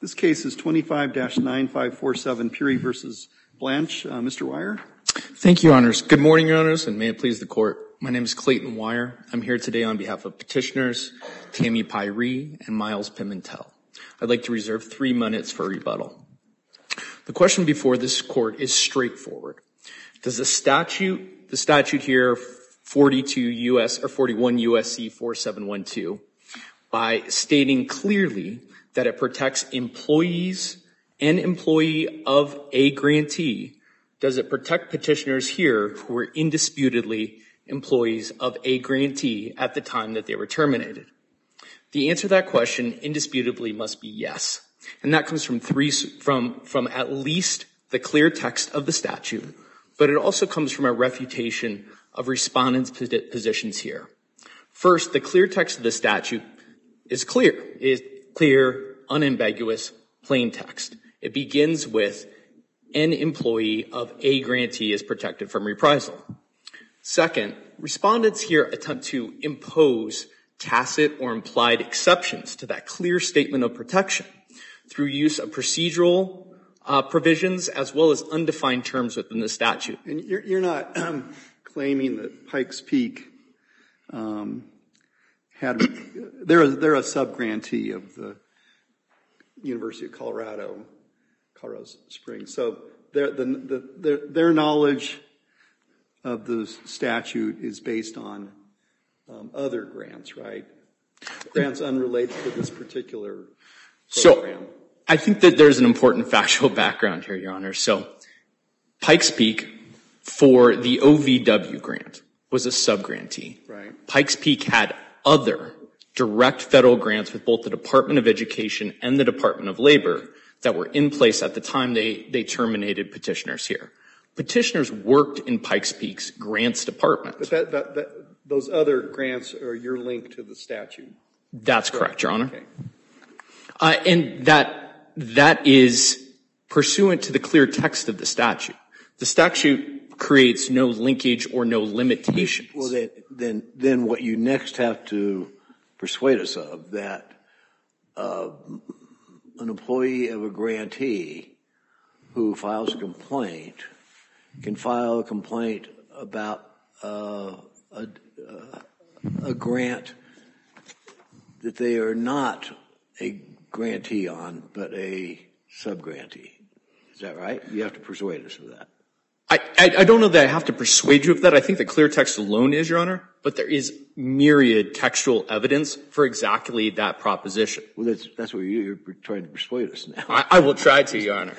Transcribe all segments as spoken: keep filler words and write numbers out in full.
This case is twenty-five dash nine five four seven, Peary versus Blanche. Uh, Mister Wire? Thank you, Your Honors. Good morning, Your Honors, and may it please the Court. My name is Clayton Wire. I'm here today on behalf of petitioners Tammy Pyrie and Miles Pimentel. I'd like to reserve three minutes for rebuttal. The question before this Court is straightforward. Does the statute, the statute here, forty-two U S or forty-one U S C forty-seven twelve, by stating clearly that it protects employees and employee of a grantee, does it protect petitioners here who were indisputably employees of a grantee at the time that they were terminated? The answer to that question indisputably must be yes. And that comes from three, from, from at least the clear text of the statute, but it also comes from a refutation of respondents' positions here. First, the clear text of the statute is clear, is clear, unambiguous, plain text. It begins with an employee of a grantee is protected from reprisal. Second, respondents here attempt to impose tacit or implied exceptions to that clear statement of protection through use of procedural uh, provisions as well as undefined terms within the statute. And you're, you're not um, claiming that Pikes Peak um, had, they're a, they're a sub-grantee of the University of Colorado, Colorado Springs. So their, the, the, their, their knowledge of the statute is based on um, other grants, right? Grants unrelated to this particular program. So I think that there's an important factual background here, Your Honor. So Pikes Peak, for the O V W grant, was a sub-grantee. Right. Pikes Peak had other direct federal grants with both the Department of Education and the Department of Labor that were in place at the time they, they terminated petitioners here. Petitioners worked in Pikes Peak's grants department. But that, that, that, those other grants are your link to the statute. That's correct, correct Your Honor. Okay. Uh, and that, that is pursuant to the clear text of the statute. The statute creates no linkage or no limitations. Well, then, then, then what you next have to persuade us of, that uh, an employee of a grantee who files a complaint can file a complaint about uh, a, a grant that they are not a grantee on, but a sub-grantee. Is that right? You have to persuade us of that. I, I, I don't know that I have to persuade you of that. I think the clear text alone is, Your Honor, but there is myriad textual evidence for exactly that proposition. Well, that's, that's what you, you're trying to persuade us now. I, I will try to, Your Honor.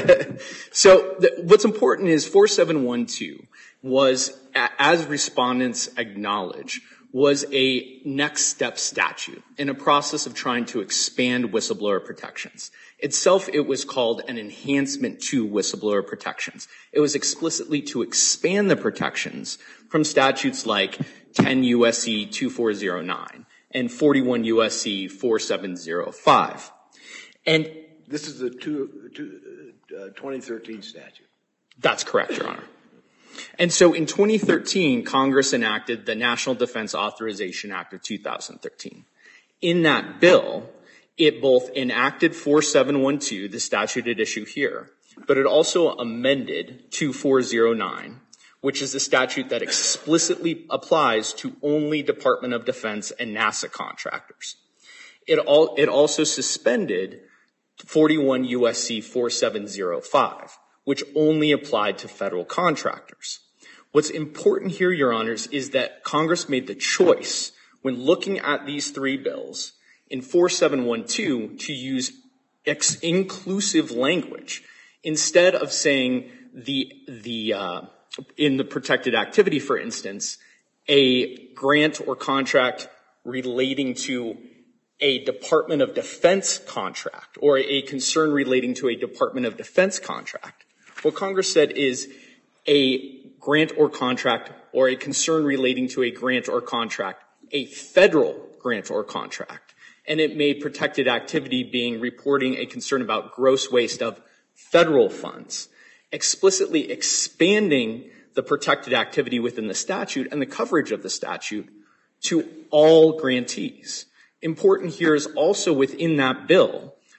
So the, what's important is forty-seven twelve was, as respondents acknowledge, was a next step statute in a process of trying to expand whistleblower protections. Itself, it was called an enhancement to whistleblower protections. It was explicitly to expand the protections from statutes like ten U S C twenty-four oh nine and forty-one U S C forty-seven oh five. And this is the two, two, uh, twenty thirteen statute. That's correct, Your Honor. And so in twenty thirteen, Congress enacted the National Defense Authorization Act of two thousand thirteen. In that bill, it both enacted forty-seven twelve, the statute at issue here, but it also amended twenty-four oh nine, which is the statute that explicitly applies to only Department of Defense and NASA contractors. It, all, it also suspended forty-one U S C forty-seven oh five, which only applied to federal contractors. What's important here, Your Honors, is that Congress made the choice when looking at these three bills in forty-seven twelve to use ex- inclusive language instead of saying the, the, uh, in the protected activity, for instance, a grant or contract relating to a Department of Defense contract or a concern relating to a Department of Defense contract. What Congress said is a grant or contract or a concern relating to a grant or contract, a federal grant or contract. And it made protected activity being reporting a concern about gross waste of federal funds, explicitly expanding the protected activity within the statute and the coverage of the statute to all grantees. Important here is also within that bill,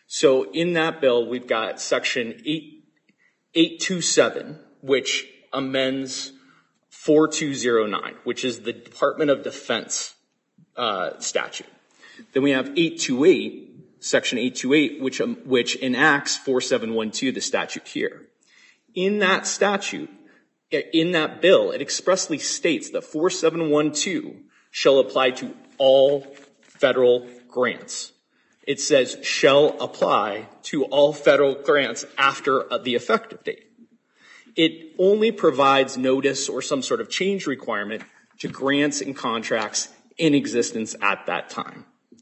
So in that bill, we've got section eight twenty-seven, which amends forty-two oh nine, which is the Department of Defense uh, statute. Then we have eight twenty-eight, section eight twenty-eight, which, um, which enacts forty-seven twelve, the statute here. In that statute, in that bill, it expressly states that forty-seven twelve shall apply to all federal grants. It says shall apply to all federal grants after the effective date. It only provides notice or some sort of change requirement to grants and contracts in existence at that time.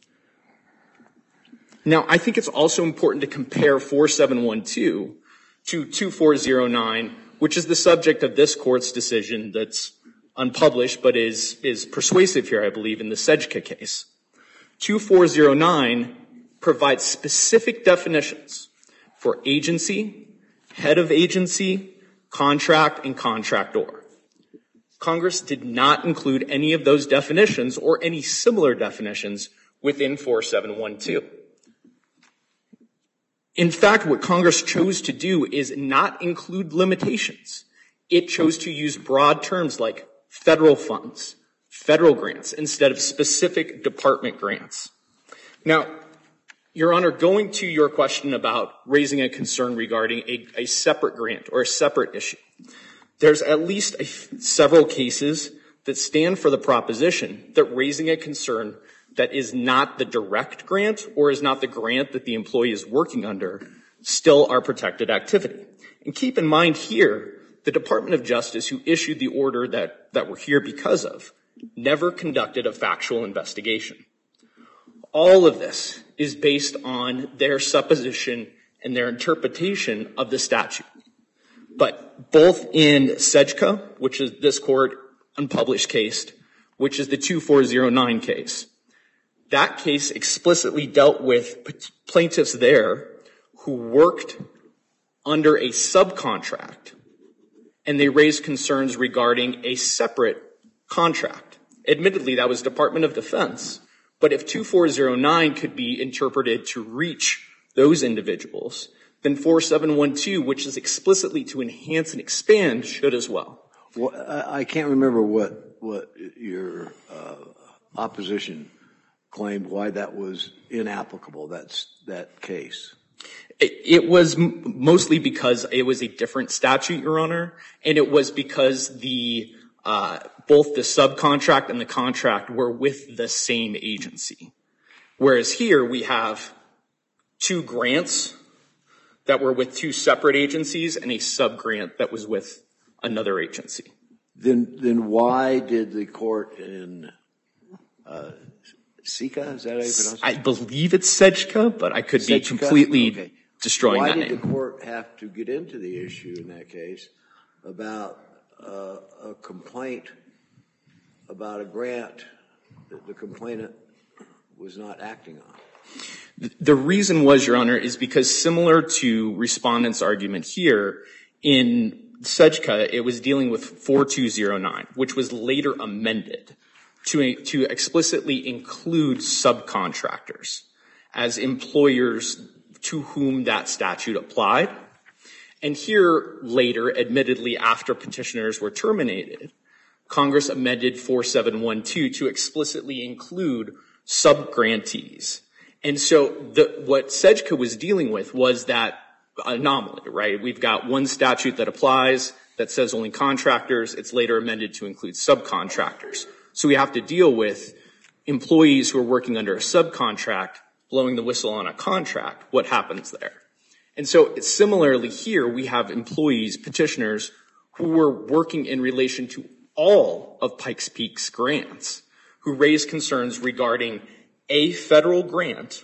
Now, I think it's also important to compare forty-seven twelve to twenty-four oh nine, which is the subject of this court's decision that's unpublished but is, is persuasive here, I believe, in the Sejka case. twenty-four oh nine provides specific definitions for agency, head of agency, contract, and contractor. Congress did not include any of those definitions or any similar definitions within forty-seven twelve. In fact, what Congress chose to do is not include limitations. It chose to use broad terms like federal funds, federal grants, instead of specific department grants. Now, Your Honor, going to your question about raising a concern regarding a, a separate grant or a separate issue, there's at least a, several cases that stand for the proposition that raising a concern that is not the direct grant or is not the grant that the employee is working under still are protected activity. And keep in mind here, the Department of Justice, who issued the order that, that we're here because of, never conducted a factual investigation. All of this is based on their supposition and their interpretation of the statute. But both in Sejka, which is this court unpublished case, which is the twenty-four oh nine case, that case explicitly dealt with plaintiffs there who worked under a subcontract, and they raised concerns regarding a separate contract. Admittedly, that was Department of Defense, but if twenty-four oh nine could be interpreted to reach those individuals, then forty-seven twelve, which is explicitly to enhance and expand, should as well. Well, I can't remember what, what your uh, opposition claimed why that was inapplicable, that's, that case. It, it was m- mostly because it was a different statute, Your Honor, and it was because the uh, both the subcontract and the contract were with the same agency. Whereas here we have two grants that were with two separate agencies and a subgrant that was with another agency. Then, then why did the court in uh, Sika, is that how you pronounce it? I believe it's Sejka, but I could Sejka? be completely okay. destroying why that name. Why name. did the court have to get into the issue in that case about uh, a complaint about a grant that the complainant was not acting on? The reason was, Your Honor, is because similar to respondent's argument here, in Sejka, it was dealing with forty-two oh nine, which was later amended to, to explicitly include subcontractors as employers to whom that statute applied. And here, later, admittedly after petitioners were terminated, Congress amended forty-seven twelve to explicitly include subgrantees. And so the, what Sejka was dealing with was that anomaly, right? We've got one statute that applies that says only contractors. It's later amended to include subcontractors. So we have to deal with employees who are working under a subcontract blowing the whistle on a contract. What happens there? And so it's similarly here, we have employees, petitioners, who were working in relation to all of Pikes Peak's grants, who raised concerns regarding a federal grant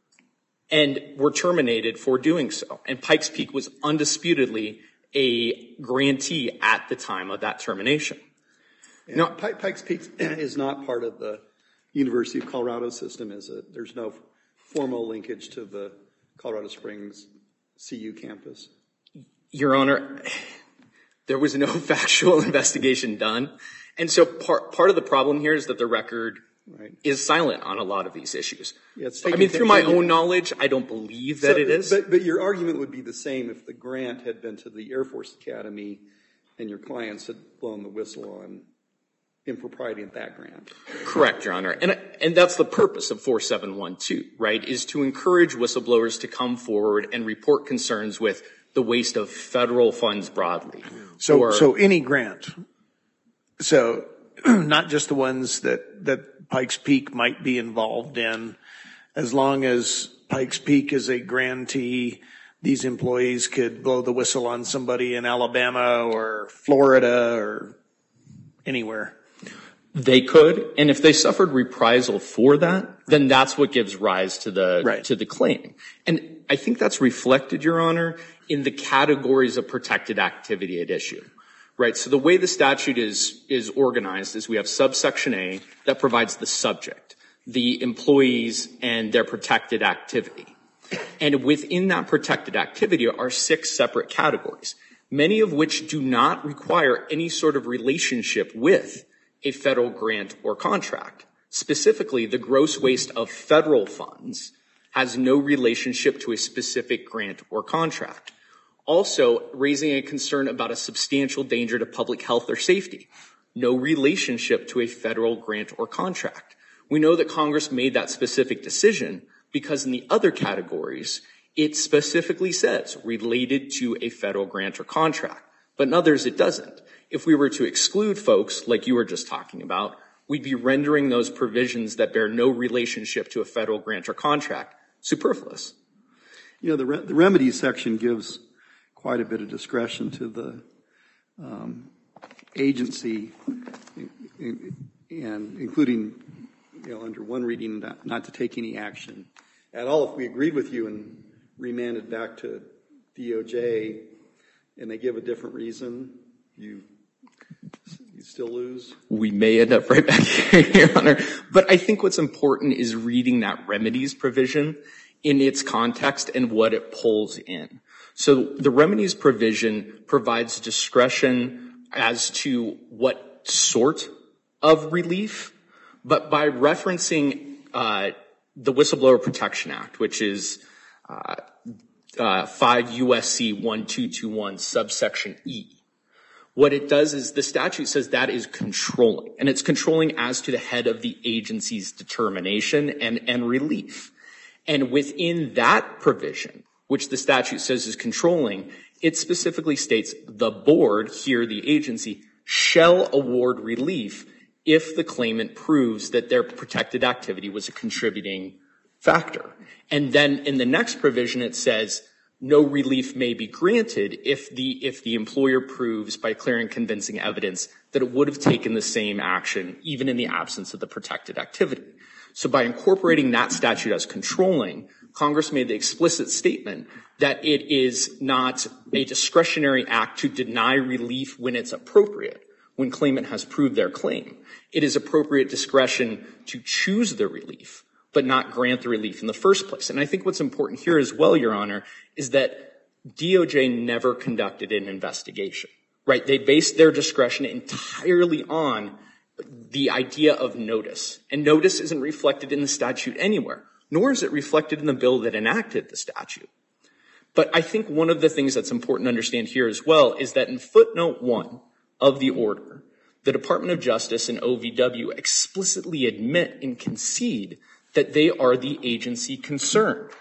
and were terminated for doing so. And Pikes Peak was undisputedly a grantee at the time of that termination. Yeah, now, Pikes Peak is not part of the University of Colorado system, is it? There's no formal linkage to the Colorado Springs C U campus. Your Honor, there was no factual investigation done. And so part, part of the problem here is that the record right. is silent on a lot of these issues. Yeah, it's I taking- mean, through my taking- own knowledge, I don't believe that So, it is. But, but your argument would be the same if the grant had been to the Air Force Academy and your clients had blown the whistle on impropriety of that grant. Correct, Your Honor. And, and that's the purpose of four seven one two, right, is to encourage whistleblowers to come forward and report concerns with the waste of federal funds broadly. So, Or- so any grant. So not just the ones that, that Pikes Peak might be involved in. As long as Pikes Peak is a grantee, these employees could blow the whistle on somebody in Alabama or Florida or anywhere. They could, and if they suffered reprisal for that, then that's what gives rise to the Right. to the claim. And I think that's reflected, Your Honor, in the categories of protected activity at issue. Right? So the way the statute is is organized is we have subsection A that provides the subject, the employees and their protected activity. And within that protected activity are six separate categories, many of which do not require any sort of relationship with a federal grant or contract. Specifically, the gross waste of federal funds has no relationship to a specific grant or contract. Also, raising a concern about a substantial danger to public health or safety, no relationship to a federal grant or contract. We know that Congress made that specific decision because in the other categories, it specifically says related to a federal grant or contract, but in others it doesn't. If we were to exclude folks like you were just talking about, we'd be rendering those provisions that bear no relationship to a federal grant or contract superfluous. You know, the, re- the remedies section gives quite a bit of discretion to the um, agency, and including, you know, under one reading, not, not to take any action at all. If we agreed with you and remanded back to D O J and they give a different reason, you you still lose? We may end up right back here, Your Honor. But I think what's important is reading that remedies provision in its context and what it pulls in. So the remedies provision provides discretion as to what sort of relief, but by referencing uh, the Whistleblower Protection Act, which is uh, uh, five U S C twelve twenty-one subsection E, what it does is the statute says that is controlling, and it's controlling as to the head of the agency's determination and, and relief. And within that provision, which the statute says is controlling, it specifically states the board, here the agency, shall award relief if the claimant proves that their protected activity was a contributing factor. And then in the next provision it says no relief may be granted if the if the employer proves by clear and convincing evidence that it would have taken the same action even in the absence of the protected activity. So by incorporating that statute as controlling, Congress made the explicit statement that it is not a discretionary act to deny relief when it's appropriate, when claimant has proved their claim. It is appropriate discretion to choose the relief, but not grant the relief in the first place. And I think what's important here as well, Your Honor, is that D O J never conducted an investigation, right? They based their discretion entirely on the idea of notice. And notice isn't reflected in the statute anywhere, nor is it reflected in the bill that enacted the statute. But I think one of the things that's important to understand here as well is that in footnote one of the order, the Department of Justice and O V W explicitly admit and concede that they are the agency concerned.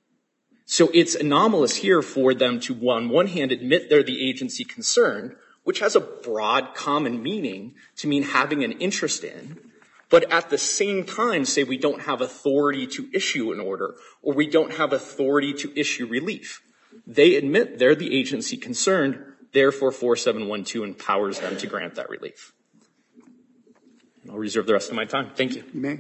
So it's anomalous here for them to, on one hand, admit they're the agency concerned, which has a broad common meaning to mean having an interest in, but at the same time say we don't have authority to issue an order or we don't have authority to issue relief. They admit they're the agency concerned, therefore four seven one two empowers them to grant that relief. I'll reserve the rest of my time. Thank you. You may.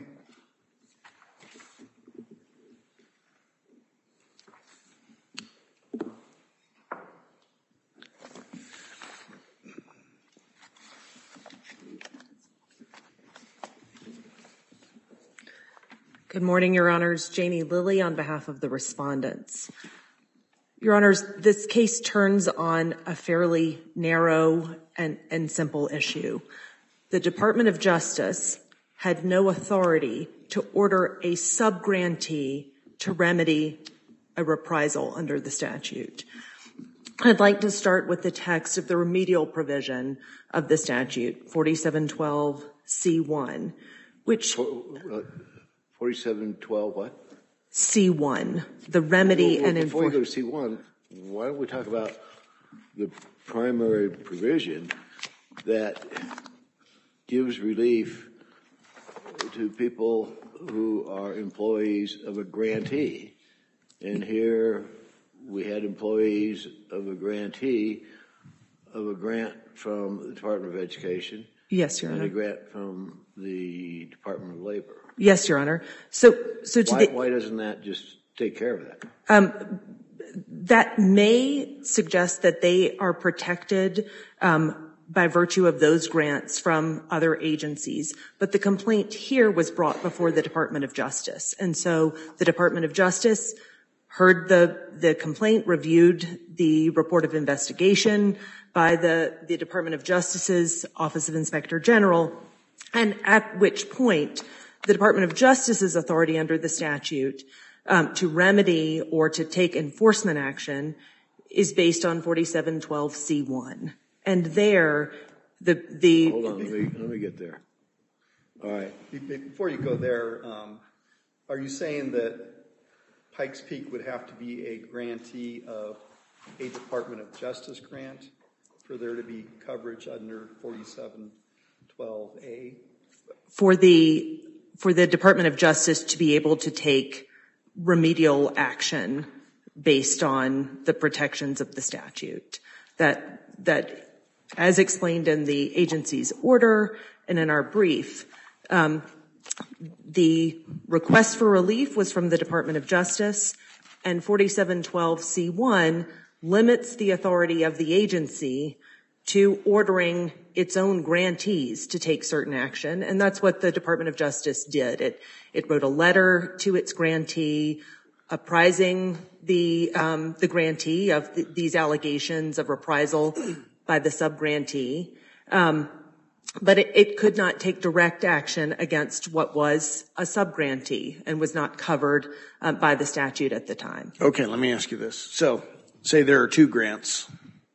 Good morning, Your Honors. Janie Lilly on behalf of the respondents. Your Honors, this case turns on a fairly narrow and, and simple issue. The Department of Justice had no authority to order a subgrantee to remedy a reprisal under the statute. I'd like to start with the text of the remedial provision of the statute, forty-seven twelve C one, which forty-seven twelve what? C one, the remedy well, well, and before you go enforcement. to C one, why don't we talk about the primary provision that gives relief to people who are employees of a grantee? And here we had employees of a grantee of a grant from the Department of Education. Yes, Your and Honor. a grant from the Department of Labor. Yes, Your Honor. So, so to Why, the, why doesn't that just take care of that? Um, that may suggest that they are protected um, by virtue of those grants from other agencies. But the complaint here was brought before the Department of Justice. And so the Department of Justice heard the, the complaint, reviewed the report of investigation by the, the Department of Justice's Office of Inspector General, and at which point the Department of Justice's authority under the statute um, to remedy or to take enforcement action is based on forty-seven twelve C one. And there, the, the... Hold on, let me, let me get there. All right. Before you go there, um, are you saying that Pikes Peak would have to be a grantee of a Department of Justice grant for there to be coverage under forty-seven twelve A? For the, for the Department of Justice to be able to take remedial action based on the protections of the statute. That, that as explained in the agency's order and in our brief, um, the request for relief was from the Department of Justice, and forty-seven twelve C one limits the authority of the agency to ordering its own grantees to take certain action, and that's what the Department of Justice did. It, it wrote a letter to its grantee apprising the, um, the grantee of th- these allegations of reprisal by the subgrantee. Um, But it, it could not take direct action against what was a subgrantee and was not covered um, by the statute at the time. Okay, let me ask you this. So, say there are two grants.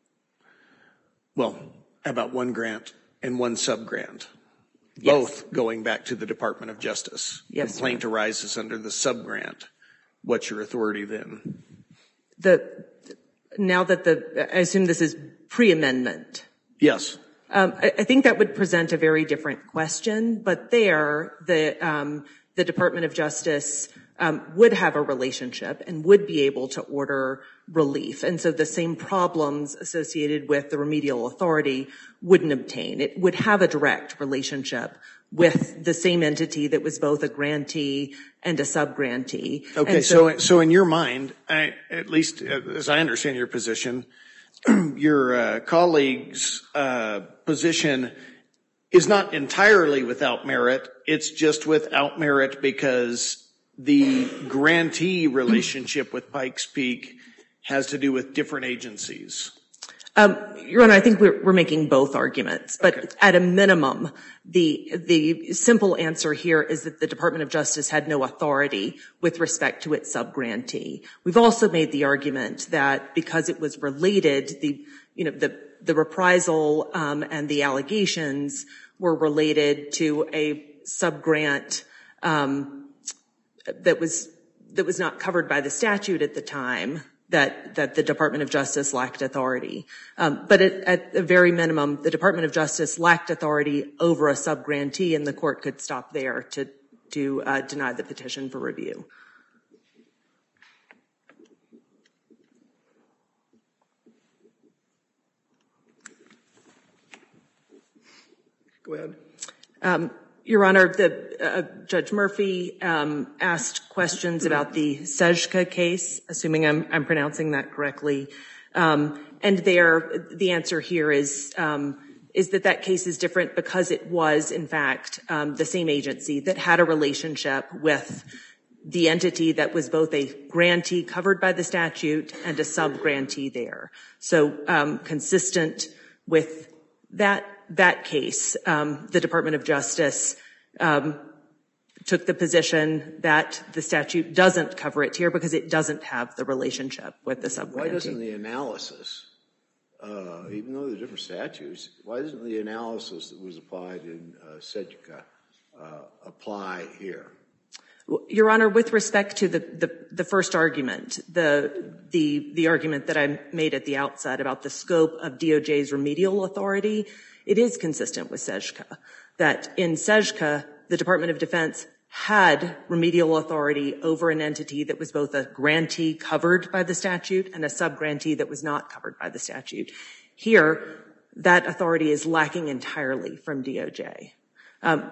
Well, how about one grant and one subgrant? Yes. Both going back to the Department of Justice. Yes, Complaint arises under the subgrant. What's your authority then? The, now that the, I assume this is pre-amendment. Yes. Um, I, I think that would present a very different question, but there, the, um, the Department of Justice um, would have a relationship and would be able to order relief. And so the same problems associated with the remedial authority wouldn't obtain. It would have a direct relationship with the same entity that was both a grantee and a subgrantee. Okay, And so, so in your mind, I, at least as I understand your position, your uh, colleague's uh, position is not entirely without merit. It's just without merit because the grantee relationship with Pikes Peak has to do with different agencies. Um, Your Honor, I think we're, we're making both arguments, but Okay. at a minimum, the the simple answer here is that the Department of Justice had no authority with respect to its subgrantee. We've also made the argument that because it was related, the you know the the reprisal um, and the allegations were related to a subgrant um, that was that was not covered by the statute at the time, that that the Department of Justice lacked authority. Um, but at, at the very minimum, the Department of Justice lacked authority over a subgrantee, and the court could stop there to, to uh, deny the petition for review. Go ahead. Um, Your Honor, the, uh, Judge Murphy um, asked questions about the Sejka case, assuming I'm, I'm pronouncing that correctly. Um, and there, the answer here is um, is that that case is different because it was, in fact, um, the same agency that had a relationship with the entity that was both a grantee covered by the statute and a sub-grantee there. So um, consistent with that that case, um, the Department of Justice um, took the position that the statute doesn't cover it here because it doesn't have the relationship with the subgrantee. Why doesn't the analysis, uh, even though there are different statutes, why doesn't the analysis that was applied in uh, Sejka uh, apply here? Your Honor, with respect to the, the, the first argument, the, the, the argument that I made at the outset about the scope of D O J's remedial authority, it is consistent with Sejka. That in Sejka, the Department of Defense had remedial authority over an entity that was both a grantee covered by the statute and a subgrantee that was not covered by the statute. Here, that authority is lacking entirely from D O J. Um,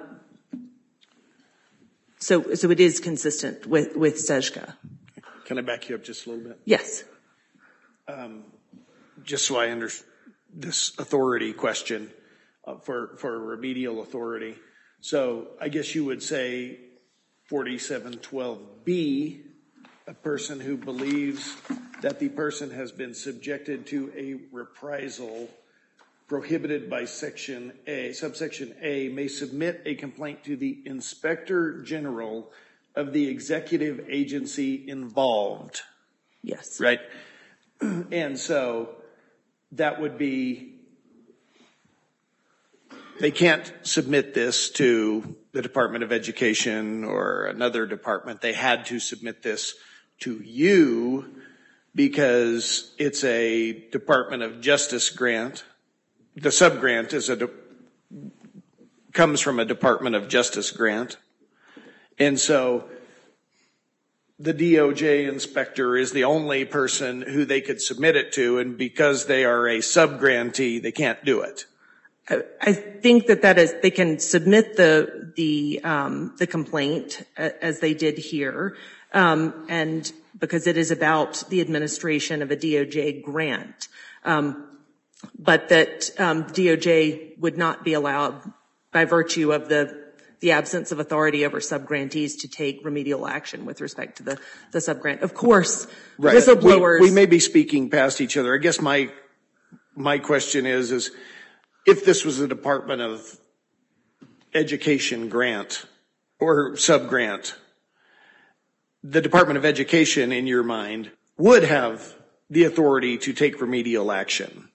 So, so it is consistent with, with Sejka. Can I back you up just a little bit? Yes. Um, just so I understand this authority question uh, for, for remedial authority. So I guess you would say forty-seven twelve B, a person who believes that the person has been subjected to a reprisal prohibited by section A, subsection A, may submit a complaint to the Inspector General of the executive agency involved. Yes. Right? And so that would be, they can't submit this to the Department of Education or another department. They had to submit this to you because it's a Department of Justice grant. The subgrant is a de- comes from a Department of Justice grant. And so the D O J inspector is the only person who they could submit it to, and because they are a subgrantee, they can't do it. I, I think that that is, they can submit the, the, um, the complaint a, as they did here, um, and because it is about the administration of a D O J grant. Um, but that um, D O J would not be allowed, by virtue of the the absence of authority over subgrantees, to take remedial action with respect to the, the subgrant. Of course, right. whistleblowers... We, we may be speaking past each other. I guess my my question is, is if this was a Department of Education grant or subgrant, the Department of Education, in your mind, would have the authority to take remedial action.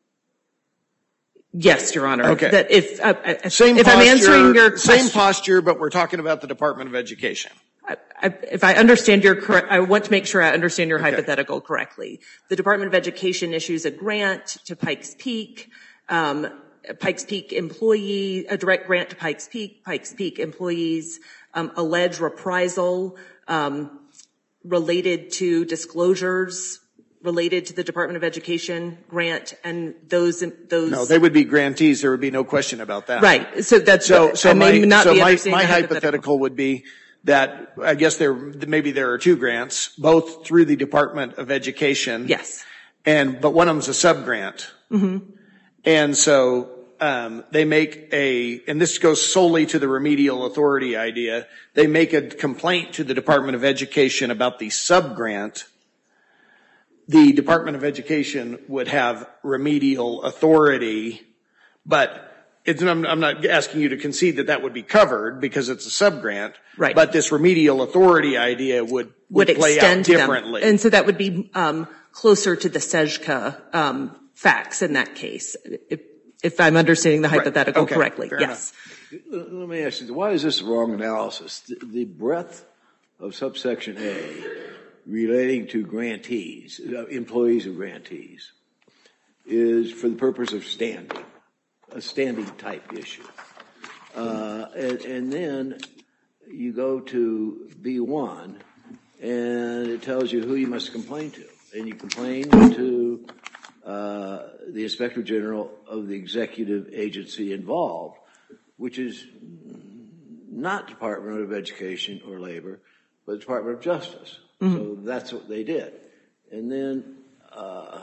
Yes, Your Honor. Okay. That if uh, same if posture, I'm answering your question, same posture, but we're talking about the Department of Education. I, I, if I understand your correct, I want to make sure I understand your okay. hypothetical correctly. The Department of Education issues a grant to Pikes Peak. Um, Pikes Peak employee, a direct grant to Pikes Peak. Pikes Peak employees um, allege reprisal um, related to disclosures related to the Department of Education grant, and those those. No, they would be grantees. There would be no question about that. Right. So that's so. So I may my not so be my, my hypothetical. hypothetical would be that I guess there maybe there are two grants, both through the Department of Education. Yes. And but one of them's a subgrant. Mm-hmm. And so um, they make a, and this goes solely to the remedial authority idea. They make a complaint to the Department of Education about the subgrant. The Department of Education would have remedial authority, but it's, I'm, I'm not asking you to concede that that would be covered because it's a subgrant. Right. But this remedial authority idea would, would, would play extend out differently. Them. And so that would be um, closer to the Sejka um, facts in that case, if, if I'm understanding the hypothetical right. okay. correctly. Fair yes. Enough. Let me ask you, why is this wrong analysis? The, the breadth of subsection A relating to grantees, uh, employees of grantees, is for the purpose of standing, a standing type issue. Uh, and, and then you go to B one, and it tells you who you must complain to. And you complain to uh, the Inspector General of the executive agency involved, which is not Department of Education or Labor, but the Department of Justice. Mm-hmm. So that's what they did. And then, uh,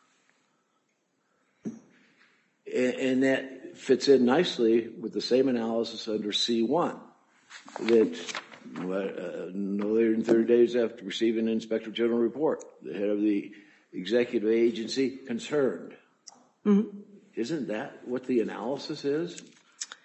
and, and that fits in nicely with the same analysis under C one, that uh, no later than thirty days after receiving an Inspector General report, the head of the executive agency concerned. Mm-hmm. Isn't that what the analysis is?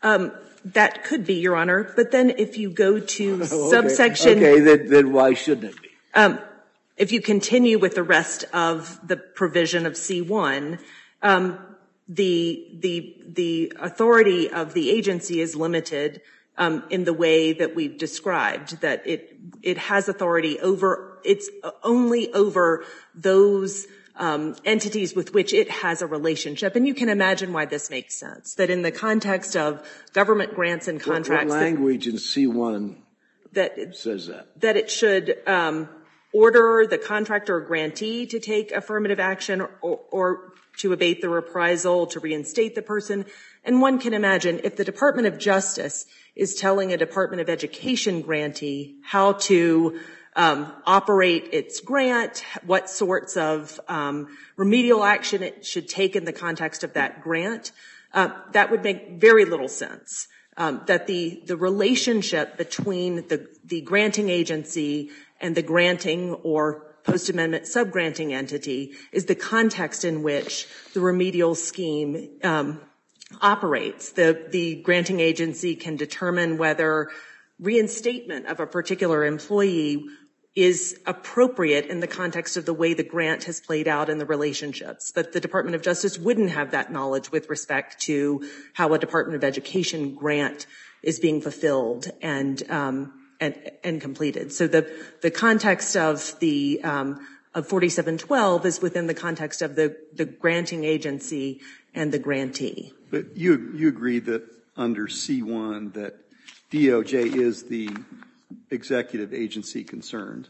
That could be, Your Honor. But then if you go to Okay. subsection. Okay, then, then why shouldn't it be? Um, if you continue with the rest of the provision of C one, um, the, the, the authority of the agency is limited um, in the way that we've described, that it, it has authority over, it's only over those Um, entities with which it has a relationship. And you can imagine why this makes sense, that in the context of government grants and contracts. What, what language in C one that, that says that? That it should um, order the contractor or grantee to take affirmative action or, or to abate the reprisal, to reinstate the person. And one can imagine if the Department of Justice is telling a Department of Education grantee how to Um, operate its grant, what sorts of um, remedial action it should take in the context of that grant, uh, that would make very little sense. Um, that the the relationship between the the granting agency and the granting or post-amendment sub-granting entity is the context in which the remedial scheme um, operates. The the granting agency can determine whether reinstatement of a particular employee is appropriate in the context of the way the grant has played out in the relationships. But the Department of Justice wouldn't have that knowledge with respect to how a Department of Education grant is being fulfilled and um, and, and completed. So the the context of the um, of forty-seven twelve is within the context of the the granting agency and the grantee. But you you agree that under C one that D O J is the executive agency concerned.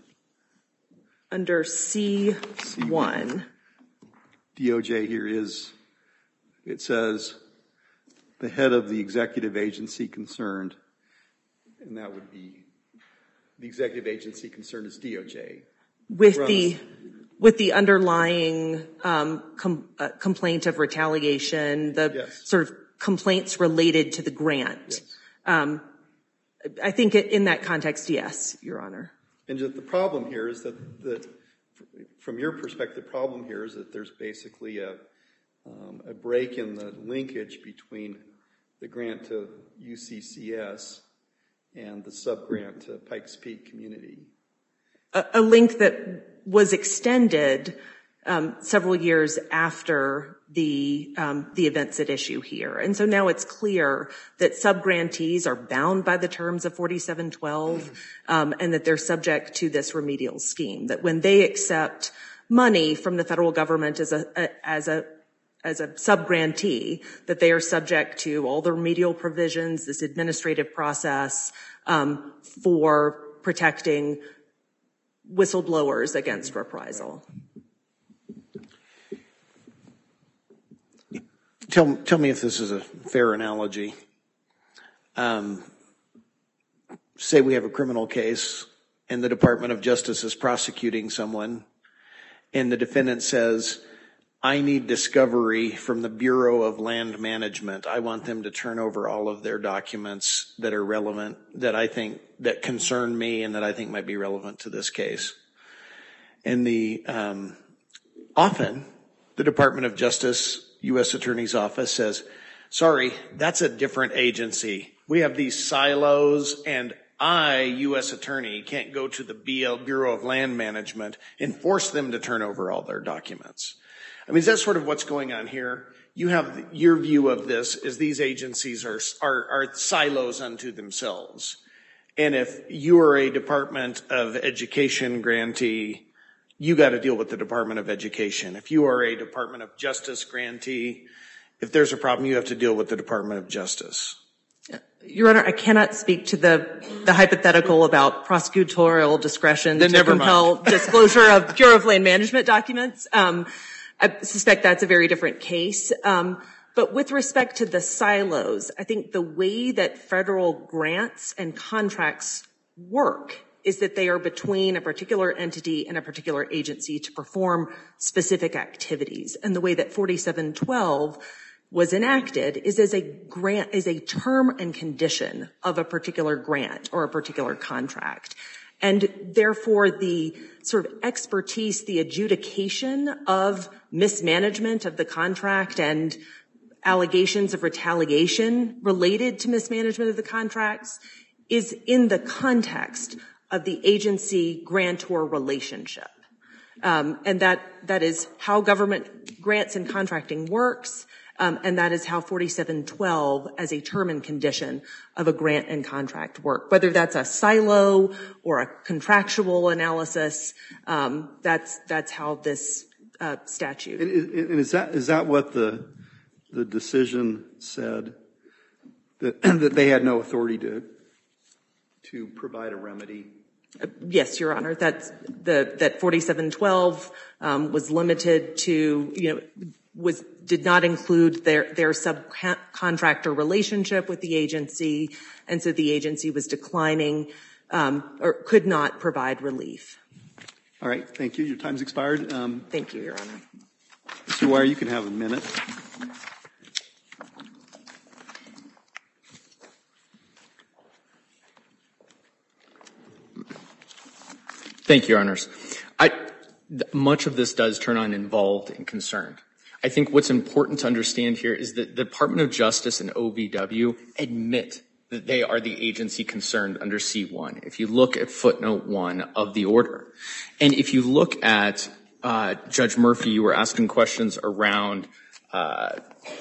Under C one. D O J here is, it says, the head of the executive agency concerned, and that would be, the executive agency concerned is D O J. With Runs. the with the underlying um, com, uh, complaint of retaliation, the yes. sort of complaints related to the grant. Yes. Um, I think in that context, yes, Your Honor. And just the problem here is that, that from your perspective, the problem here is that there's basically a, um, a break in the linkage between the grant to U C C S and the sub-grant to Pikes Peak Community. A, a link that was extended um, several years after the um, the events at issue here. And so now it's clear that sub-grantees are bound by the terms of forty-seven twelve um, and that they're subject to this remedial scheme, that when they accept money from the federal government as a, a as a as a sub-grantee, that they are subject to all the remedial provisions, this administrative process um, for protecting whistleblowers against reprisal. Tell, tell me if this is a fair analogy. Um, say we have a criminal case and the Department of Justice is prosecuting someone and the defendant says, I need discovery from the Bureau of Land Management. I want them to turn over all of their documents that are relevant, that I think, that concern me and that I think might be relevant to this case. And the, um, often the Department of Justice U S Attorney's Office says, sorry, that's a different agency. We have these silos and I, U S Attorney, can't go to the B L, Bureau of Land Management and force them to turn over all their documents. I mean, is that sort of what's going on here? You have your view of this is these agencies are, are, are silos unto themselves. And if you are a Department of Education grantee, you got to deal with the Department of Education. If you are a Department of Justice grantee, if there's a problem, you have to deal with the Department of Justice. Your Honor, I cannot speak to the, the hypothetical about prosecutorial discretion then to never compel mind. disclosure of Bureau of Land Management documents. Um, I suspect that's a very different case. Um, but with respect to the silos, I think the way that federal grants and contracts work is that they are between a particular entity and a particular agency to perform specific activities. And the way that forty-seven twelve was enacted is as a grant, is a term and condition of a particular grant or a particular contract. And therefore the sort of expertise, the adjudication of mismanagement of the contract and allegations of retaliation related to mismanagement of the contracts is in the context of the agency-grantor relationship. Um, and that, that is how government grants and contracting works, um, and that is how forty-seven twelve as a term and condition of a grant and contract work. Whether that's a silo or a contractual analysis, um, that's, that's how this uh, statute. And, and is that, is that what the, the decision said, that, that they had no authority to, to provide a remedy? Yes, Your Honor. That's the, that forty-seven twelve um, was limited to, you know, was did not include their their subcontractor relationship with the agency, and so the agency was declining um, or could not provide relief. All right, thank you. Your time's expired. Um, Thank you, Your Honor. Mister Wire, you can have a minute. Thank you, Your Honors. I, th- much of this does turn on involved and concerned. I think what's important to understand here is that the Department of Justice and O V W admit that they are the agency concerned under C one. If you look at footnote one of the order, and if you look at uh, Judge Murphy, you were asking questions around uh,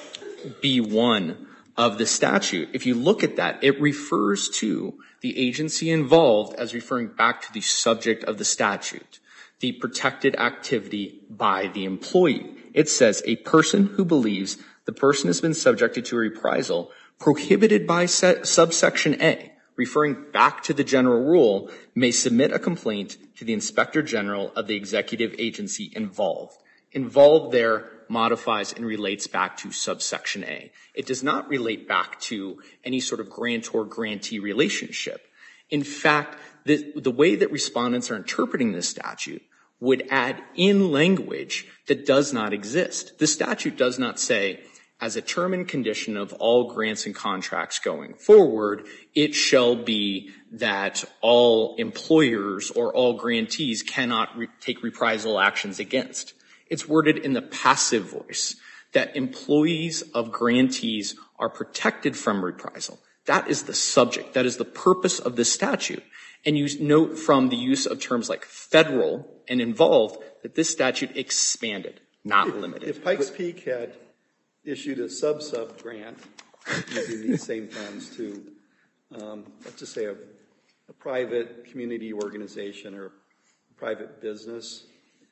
B one of the statute. If you look at that, it refers to the agency involved as referring back to the subject of the statute, the protected activity by the employee. It says a person who believes the person has been subjected to a reprisal prohibited by subsection A, referring back to the general rule, may submit a complaint to the Inspector General of the executive agency involved. Involved there modifies and relates back to subsection A. It does not relate back to any sort of grantor-grantee relationship. In fact, the, the way that respondents are interpreting this statute would add in language that does not exist. The statute does not say, as a term and condition of all grants and contracts going forward, it shall be that all employers or all grantees cannot re- take reprisal actions against. It's worded in the passive voice that employees of grantees are protected from reprisal. That is the subject. That is the purpose of this statute. And you note from the use of terms like federal and involved that this statute expanded, not if, limited. If Pikes Peak had issued a sub-sub grant using these same terms to, um, let's just say, a, a private community organization or a private business,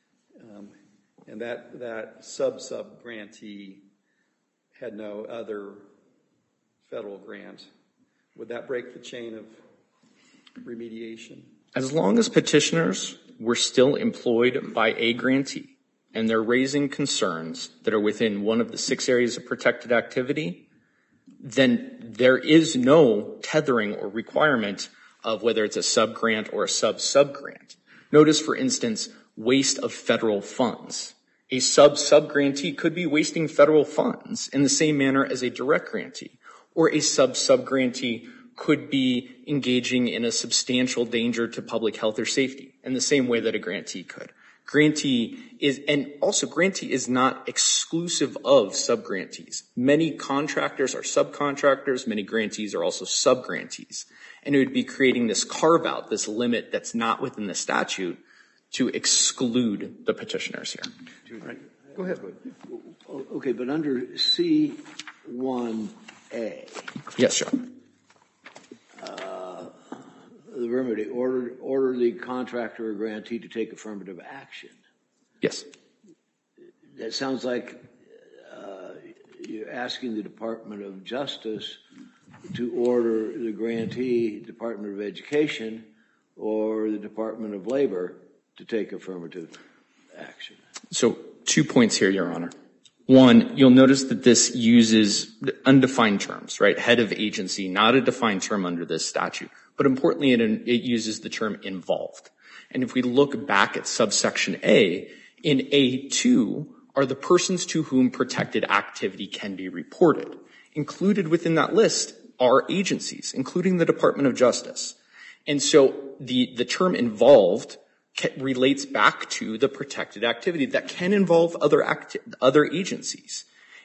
um, and that, that sub-sub grantee had no other federal grant, would that break the chain of remediation? As long as petitioners were still employed by a grantee and they're raising concerns that are within one of the six areas of protected activity, then there is no tethering or requirement of whether it's a sub-grant or a sub-sub-grant. Notice, for instance, waste of federal funds. A sub-sub-grantee could be wasting federal funds in the same manner as a direct grantee, or a sub-sub-grantee could be engaging in a substantial danger to public health or safety in the same way that a grantee could. Grantee is, and also grantee is not exclusive of sub-grantees. Many contractors are subcontractors, many grantees are also sub-grantees. And it would be creating this carve-out, this limit that's not within the statute to exclude the petitioners here. Right. Go ahead. Okay, but under C one A. Yes, John. Uh, the remedy, order, order the contractor or grantee to take affirmative action. Yes. That sounds like uh, you're asking the Department of Justice to order the grantee, Department of Education, or the Department of Labor to take affirmative action. So two points here, Your Honor. One, you'll notice that this uses undefined terms, right? Head of agency, not a defined term under this statute. But importantly, it, it uses the term involved. And if we look back at subsection A, in A two are the persons to whom protected activity can be reported. Included within that list are agencies, including the Department of Justice. And so the, the term involved relates back to the protected activity that can involve other acti- other agencies.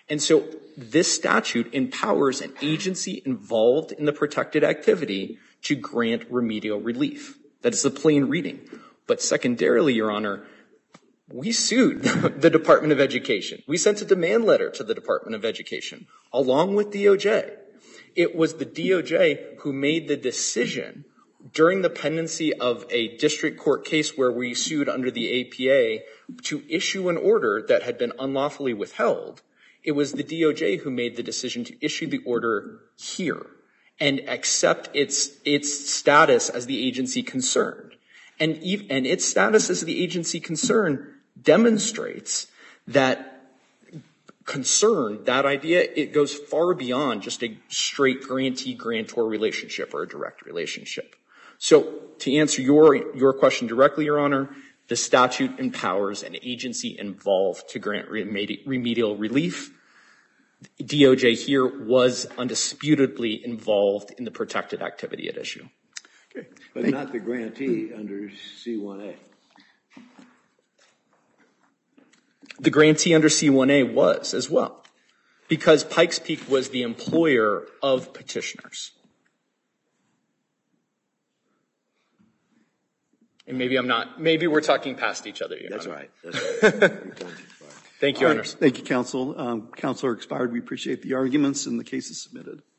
And so this statute empowers an agency involved in the protected activity to grant remedial relief. That is the plain reading. But secondarily, Your Honor, we sued the Department of Education. We sent a demand letter to the Department of Education, along with D O J. It was the D O J who made the decision during the pendency of a district court case where we sued under the A P A to issue an order that had been unlawfully withheld. It was the D O J who made the decision to issue the order here and accept its its status as the agency concerned. And, ev- and its status as the agency concerned demonstrates that concern, that idea, it goes far beyond just a straight grantee-grantor relationship or a direct relationship. So to answer your, your question directly, Your Honor, the statute empowers an agency involved to grant remedi- remedial relief. D O J here was undisputedly involved in the protected activity at issue. Okay. But Thank not the grantee under C one A. The grantee under C one A was as well, because Pikes Peak was the employer of petitioners. And maybe I'm not, maybe we're talking past each other, Your That's Honor. right. That's right. Thank you, Your All Honor. right. Thank you, counsel. Um, Counselor expired. We appreciate the arguments and the cases submitted.